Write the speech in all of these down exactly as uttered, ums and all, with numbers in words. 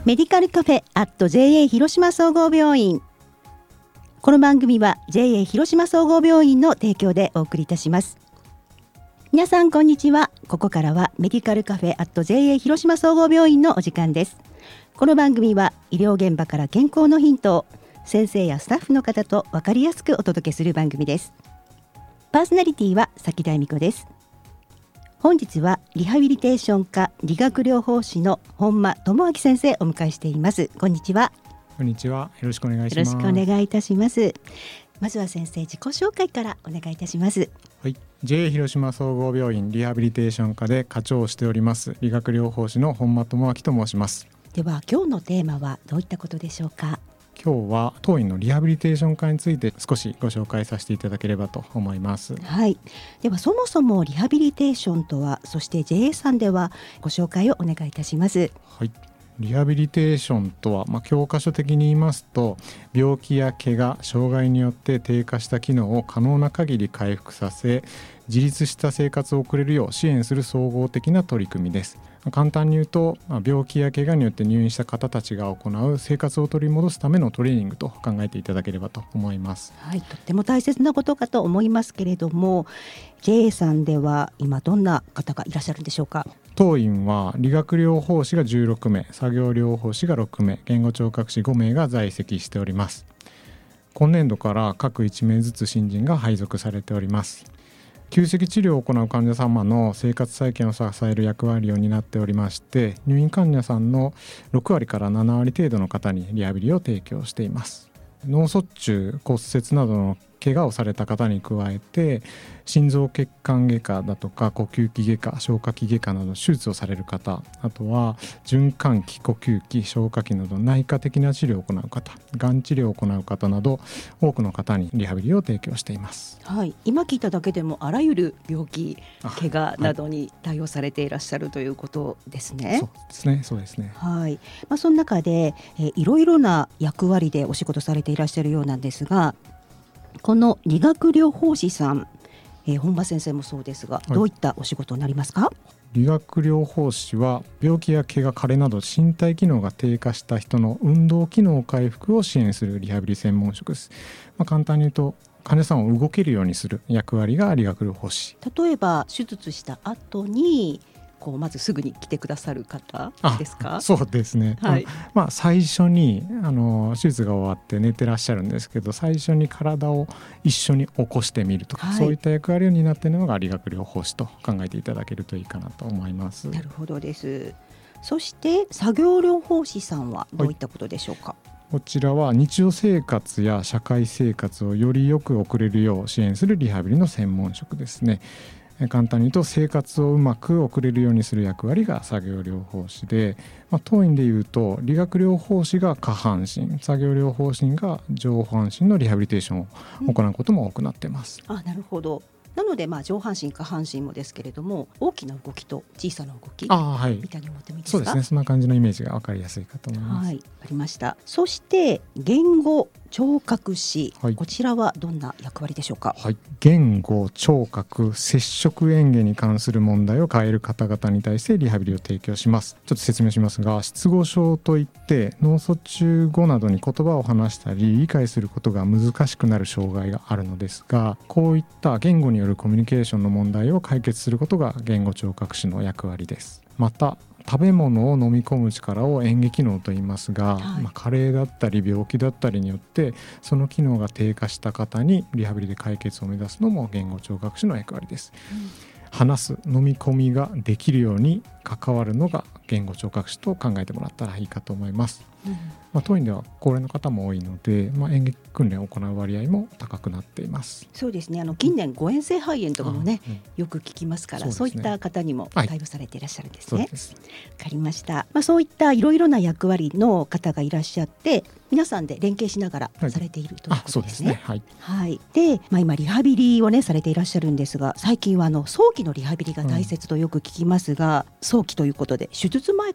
メディカルカフェアット ジェーエー 広島総合病院。この番組は ジェーエー 広島総合病院の提供でお送りいたします。皆さんこんにちは。ここからはメディカルカフェアット ジェーエー 広島総合病院のお時間です。この番組は医療現場から健康のヒントを先生やスタッフの方と分かりやすくお届けする番組です。パーソナリティは崎田恵美子です。本日はリハビリテーション科理学療法士の本間智明先生をお迎えしています。こんにちは。 こんにちは。よろしくお願いします。 よろしくお願いいたします。まずは先生、自己紹介からお願いいたします。 はい、ジェーエー 広島総合病院リハビリテーション科で課長をしております理学療法士の本間智明と申します。 では今日のテーマはどういったことでしょうか。 今日は当院のリハビリテーション科について少しご紹介させていただければと思います。 はい、ではそもそもリハビリテーションとは、そして ジェーエー さんではご紹介をお願いいたします。 はい、リハビリテーションとは、まあ、教科書的に言いますと、病気や怪我、障害によって低下した機能を可能な限り回復させ、自立した生活を送れるよう支援する総合的な取り組みです。簡単に言うと、病気や怪我によって入院した方たちが行う生活を取り戻すためのトレーニングと考えていただければと思います。 はい、とっても大切なことかと思いますけれども、 ジェーエー さんでは今どんな方がいらっしゃるんでしょうか。 当院は理学療法士がじゅうろくめい、作業療法士がろくめい、言語聴覚士ごめいが在籍しております。今年度から各いちめいずつ新人が配属されております。急性治療を行う患者様の生活再建を支える役割を担っておりまして、入院患者さんのろくわりからななわり程度の方にリハビリを提供しています。脳卒中、骨折などの怪我をされた方に加えて、心臓血管外科だとか呼吸器外科、消化器外科など手術をされる方、あとは循環器、呼吸器、消化器など内科的な治療を行う方、がん治療を行う方など多くの方にリハビリを提供しています。 はい、今聞いただけでもあらゆる病気、怪我などに対応されていらっしゃるということですね。 そうですね、そうですね。 はい、まあ、その中で、えー、いろいろな役割でお仕事されていらっしゃるようなんですが、この理学療法士さん、えー、本間先生もそうですが、はい、どういったお仕事になりますか。 理学療法士は病気や怪我、加齢など身体機能が低下した人の運動機能回復を支援するリハビリ専門職です。まあ、簡単に言うと患者さんを動けるようにする役割が理学療法士。 例えば手術した後にこうまずすぐに来てくださる方ですか。 そうですね、はい。まあ、最初にあの手術が終わって寝てらっしゃるんですけど、最初に体を一緒に起こしてみるとか、はい、そういった役割を担っているのが理学療法士と考えていただけるといいかなと思います。 なるほどです。そして作業療法士さんはどういったことでしょうか。はい、 こちらは日常生活や社会生活をよりよく送れるよう支援するリハビリの専門職ですね。簡単に言うと生活をうまく送れるようにする役割が作業療法士で、まあ、当院でいうと理学療法士が下半身、作業療法士が上半身のリハビリテーションを行うことも多くなっています。 うん、あ、なるほど。なのでまあ上半身下半身もですけれども、大きな動きと小さな動き、はい、みたいに思ってもいいですか。 そうですね、そんな感じのイメージが分かりやすいかと思います。 はい、ありました。そして言語聴覚士、はい、こちらはどんな役割でしょうか。 はい、言語、聴覚、接触嚥下に関する問題を抱える方々に対してリハビリを提供します。ちょっと説明しますが、失語症といって脳卒中後などに言葉を話したり理解することが難しくなる障害があるのですが、こういった言語によるコミュニケーションの問題を解決することが言語聴覚士の役割です。また食べ物を飲み込む力を嚥下機能と言いますが、はい、まあ、加齢だったり病気だったりによってその機能が低下した方にリハビリで解決を目指すのも言語聴覚士の役割です。うん、話す、飲み込みができるように関わるのが言語聴覚士と考えてもらったらいいかと思います。うん、まあ、当院では高齢の方も多いので、まあ、嚥下訓練を行う割合も高くなっています。 そうですね、あの近年誤嚥性肺炎とかもね、うん、よく聞きますから、 そうですね、そういった方にも対応されていらっしゃるんですね。はい、そうです。わかりました。まあ、そういったいろいろな役割の方がいらっしゃって、皆さんで連携しながらされているということですね。 はい、 はい、で、まあ、今リハビリをねされていらっしゃるんですが、最近はあの早期のリハビリが大切とよく聞きますが、うん、早期ということで手術前から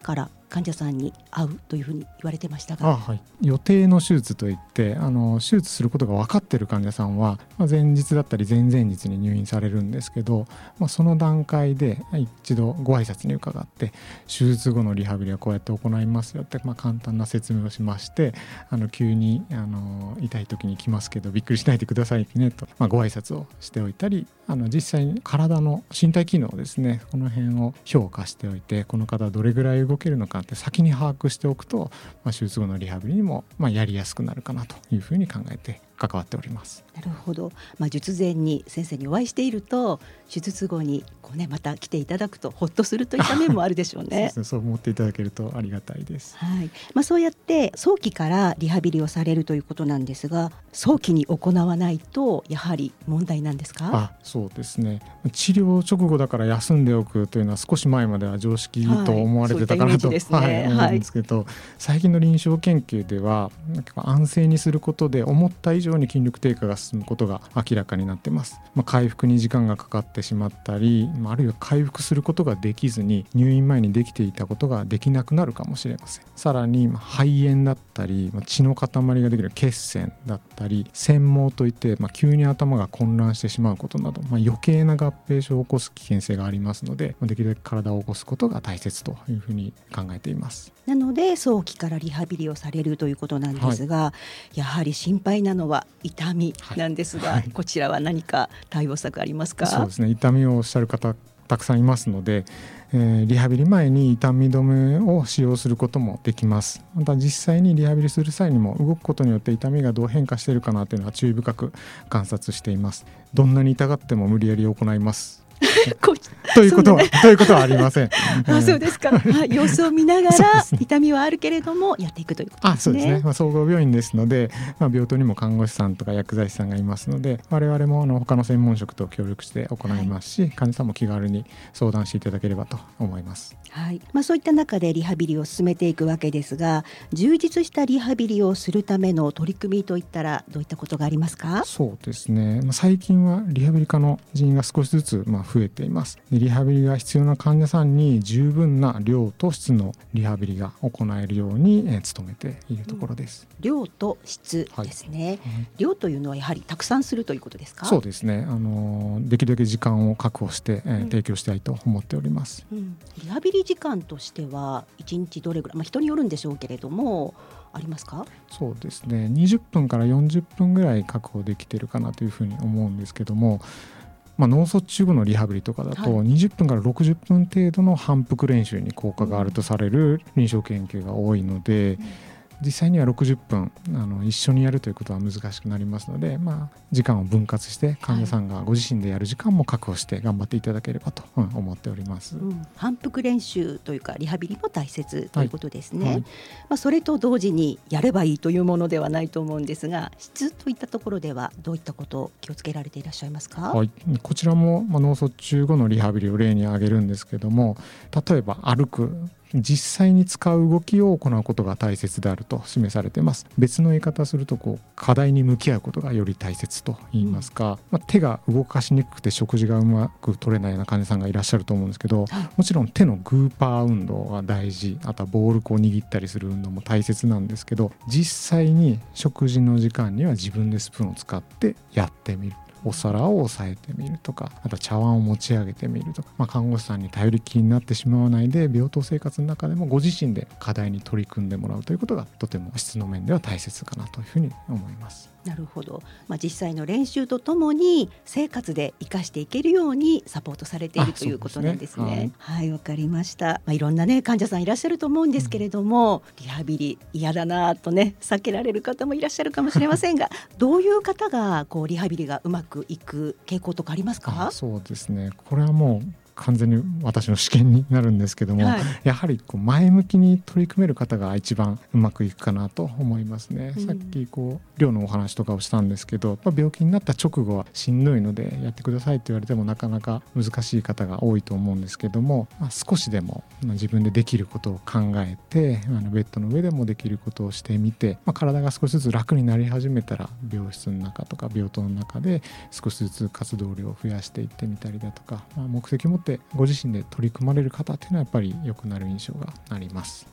患者さんに会うというふうに言われてましたが、 あ、はい、予定の手術といってあの手術することが分かっている患者さんは、まあ、前日だったり前々日に入院されるんですけど、まあ、その段階で一度ご挨拶に伺って手術後のリハビリはこうやって行いますよって、まあ、簡単な説明をしまして、あの急にあの痛い時に来ますけどびっくりしないでくださいねと、まあ、ご挨拶をしておいたり、あの実際に体の身体機能ですね、この辺を評価しておいて、この方はどれぐらい動けるのかって先に把握しておくと、まあ、手術後のリハビリにもまあやりやすくなるかなというふうに考えて関わっております。 なるほど、まあ、術前に先生にお会いしていると手術後にこう、ね、また来ていただくとほっとするといった面もあるでしょうね。 そうですね、そう思っていただけるとありがたいです。 はい、まあ、そうやって早期からリハビリをされるということなんですが、早期に行わないとやはり問題なんですか？ あ、そうですね、治療直後だから休んでおくというのは少し前までは常識と思われてたかなと、 はい、そういったイメージですね。 はい、思うんですけど、はい、最近の臨床研究では安静にすることで思った以上に筋力低下が進むことが明らかになっています。まあ、回復に時間がかかってしまったり、あるいは回復することができずに入院前にできていたことができなくなるかもしれません。さらに肺炎だったり血の塊ができる血栓だったり縵毛といって、まあ、急に頭が混乱してしまうことなど、まあ、余計な合併症を起こす危険性がありますので、できるだけ体を起こすことが大切というふうに考えています。 なので早期からリハビリをされるということなんですが、はい、やはり心配なのは痛みなんですが、はいはい、こちらは何か対応策ありますか？ そうですね、痛みをおっしゃる方たくさんいますので、えー、リハビリ前に痛み止めを使用することもできます。また実際にリハビリする際にも動くことによって痛みがどう変化しているかなというのは注意深く観察しています。どんなに痛がっても無理やり行いますということは、ね、ということはありません。 あ、そうですか。様子を見ながら痛みはあるけれどもやっていくということですね。 あ、そうですね、まあ、総合病院ですので、まあ、病棟にも看護師さんとか薬剤師さんがいますので、我々もあの他の専門職と協力して行いますし、はい、患者さんも気軽に相談していただければと思います。 はい、まあ、そういった中でリハビリを進めていくわけですが、充実したリハビリをするための取り組みといったらどういったことがありますか？ そうですね、まあ、最近はリハビリ科の人員が少しずつまあ増えています。でリハビリが必要な患者さんに十分な量と質のリハビリが行えるように努めているところです。 うん、量と質ですね。はいはい、量というのはやはりたくさんするということですか？ そうですね、あのできるだけ時間を確保して、えー、提供したいと思っております。 うんうん、リハビリ時間としてはいちにちどれぐらい、まあ、人によるんでしょうけれどもありますか？ そうですね、にじゅっぷんからよんじゅっぷんぐらい確保できているかなというふうに思うんですけども、まあ、脳卒中後のリハビリとかだとにじゅっぷんからろくじゅっぷん程度の反復練習に効果があるとされる臨床研究が多いので、うん、実際にはろくじゅっぷんあの一緒にやるということは難しくなりますので、まあ、時間を分割して患者さんがご自身でやる時間も確保して頑張っていただければと思っております。 うん、反復練習というかリハビリも大切ということですね。はいはい、まあ、それと同時にやればいいというものではないと思うんですが、質といったところではどういったことを気をつけられていらっしゃいますか？ はい、こちらも、まあ、脳卒中後のリハビリを例に挙げるんですけども、例えば歩く、実際に使う動きを行うことが大切であると示されています。別の言い方をするとこう課題に向き合うことがより大切と言いますか、うん、まあ、手が動かしにくくて食事がうまく取れないような患者さんがいらっしゃると思うんですけど、もちろん手のグーパー運動が大事、あとはボールこう握ったりする運動も大切なんですけど、実際に食事の時間には自分でスプーンを使ってやってみる、お皿を押さえてみるとか、あと茶碗を持ち上げてみるとか、まあ、看護師さんに頼りきりになってしまわないで病棟生活の中でもご自身で課題に取り組んでもらうということがとても質の面では大切かなというふうに思います。 なるほど、まあ、実際の練習とともに生活で生かしていけるようにサポートされているということなんですね。はい、わかりました。まあ、いろんな、ね、患者さんいらっしゃると思うんですけれども、うん、リハビリ嫌だなとね避けられる方もいらっしゃるかもしれませんがどういう方がこうリハビリがうまくいく傾向とかありますか？ あ、そうですね、これはもう完全に私の試験になるんですけども、はい、やはりこう前向きに取り組める方が一番うまくいくかなと思いますね。うん、さっきこう量のお話とかをしたんですけど、病気になった直後はしんどいのでやってくださいと言われてもなかなか難しい方が多いと思うんですけども、まあ、少しでも自分でできることを考えて、あのベッドの上でもできることをしてみて、まあ、体が少しずつ楽になり始めたら病室の中とか病棟の中で少しずつ活動量を増やしていってみたりだとか、まあ、目的を持ってご自身で取り組まれる方っていうのはやっぱり良くなる印象があります。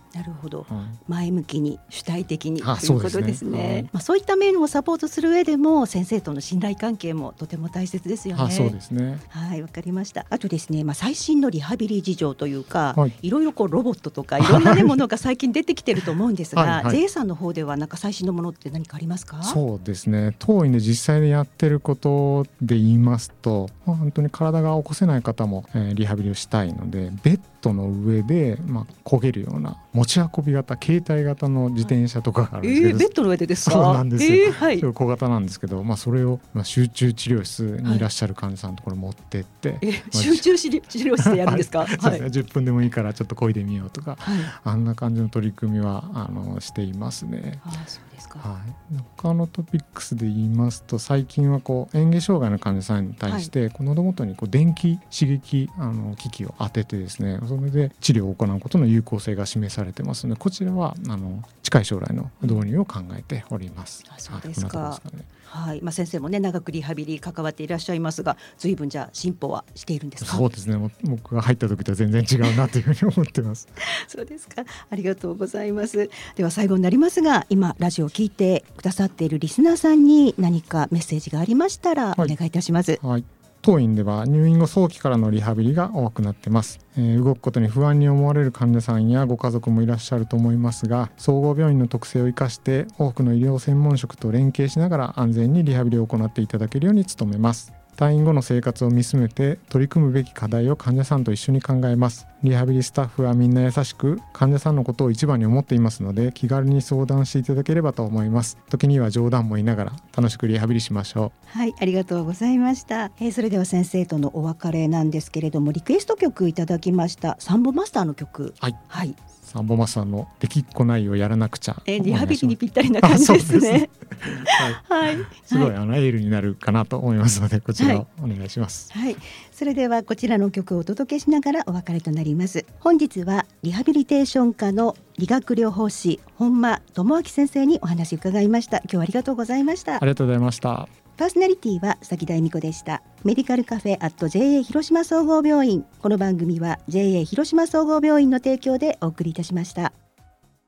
なるほど、 はい、 前向きに主体的にとあいうことですね。 そうですね、はい、 まあ、そういった面をサポートする上でも先生との信頼関係もとても大切ですよね。 あそうですね。 はい、わかりました。あとですね、まあ、最新のリハビリ事情というか、 はい、 いろいろこうロボットとかいろんな、ね、ものが最近出てきてると思うんですがはい、はい、 ジェイ さんの方ではなんか最新のものって何かありますか？ そうですね、当院で実際にやってることで言いますと、まあ、本当に体が起こせない方も、えー、リハビリをしたいので、ベッドの上で、まあ、漕げるような持ち運び型携帯型の自転車とかがあるんですけど、 えー、ベッドの上でですか？ そうなんですよ、 えーはい、 小型なんですけど、まあ、それを、まあ、集中治療室にいらっしゃる患者さんのところに持ってって、はい、 え集中治療室でやるんですか？はい、 そうですね、じゅっぷんでもいいからちょっと漕いでみようとか、 はい、 あんな感じの取り組みはあのしていますね。 あそうですか、 はい、他のトピックスで言いますと、最近はこう嚥下障害の患者さんに対して、はい、こう喉元にこう電気刺激あの機器を当ててですね、それで治療を行うことの有効性が示されてますので、こちらはあの近い将来の導入を考えております。 あそうですか。 はい、こんなところですかね。 はい、まあ、先生もね長くリハビリ関わっていらっしゃいますが、随分じゃあ進歩はしているんですか？ そうですね、僕が入った時とは全然違うなというふうに思ってますそうですか、ありがとうございます。では最後になりますが、今ラジオを聞いてくださっているリスナーさんに何かメッセージがありましたらお願いいたします。 はい、はい、当院では入院後早期からのリハビリが多くなってます。えー、動くことに不安に思われる患者さんやご家族もいらっしゃると思いますが、総合病院の特性を生かして多くの医療専門職と連携しながら安全にリハビリを行っていただけるように努めます。退院後の生活を見つめて取り組むべき課題を患者さんと一緒に考えます。リハビリスタッフはみんな優しく患者さんのことを一番に思っていますので、気軽に相談していただければと思います。時には冗談も言いながら楽しくリハビリしましょう。 はい、ありがとうございました。えー、それでは先生とのお別れなんですけれども、リクエスト曲いただきましたサンボマスターの曲、 はい、 はい、 サンボマスターのできっこないをやらなくちゃ、 えー、リハビリにぴったりな感じですね。 はい、はい、すごいあのエールになるかなと思いますので、こちらをお願いします。 はい、はい、それではこちらの曲をお届けしながらお別れとなります。本日はリハビリテーション科の理学療法士本間智明先生にお話を伺いました。今日はありがとうございました。 ありがとうございました。 パーソナリティは佐木大美子でした。メディカルカフェアット ジェイエー 広島総合病院。この番組は ジェイエー 広島総合病院の提供でお送りいたしました。